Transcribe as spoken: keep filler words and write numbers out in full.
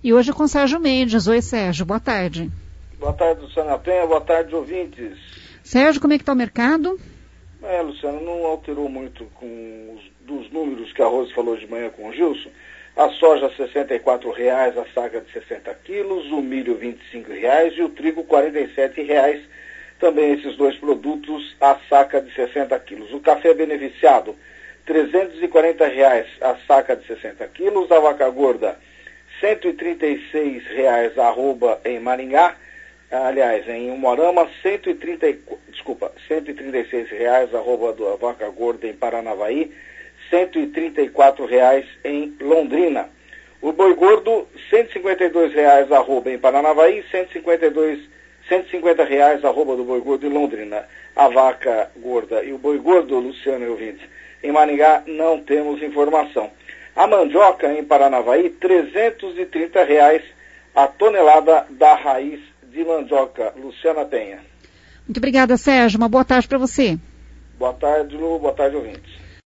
E hoje com Sérgio Mendes. Oi, Sérgio, boa tarde. Boa tarde, Luciana Penha, boa tarde, ouvintes. Sérgio, como é que está o mercado? É, Luciana, não alterou muito com os dos números que a Rose falou de manhã com o Gilson. A soja sessenta e quatro reais, a saca de sessenta quilos, o milho vinte e cinco reais e o trigo quarenta e sete reais. Também esses dois produtos, a saca de sessenta quilos. O café beneficiado, trezentos e quarenta reais a saca de sessenta quilos. A vaca gorda, cento e trinta e seis reais a arroba em Maringá. Aliás, em Umuarama, cento e trinta, desculpa, cento e trinta e seis reais a arroba da vaca gorda em Paranavaí. cento e trinta e quatro reais em Londrina. O boi gordo, cento e cinquenta e dois reais arroba em Paranavaí, cento e cinquenta e dois, cento e cinquenta reais arroba do boi gordo em Londrina. A vaca gorda e o boi gordo, Luciano e ouvintes, em Maringá não temos informação. A mandioca em Paranavaí, trezentos e trinta reais a tonelada da raiz de mandioca. Luciana Penha. Muito obrigada, Sérgio. Uma boa tarde para você. Boa tarde, Lu. Boa tarde, ouvintes.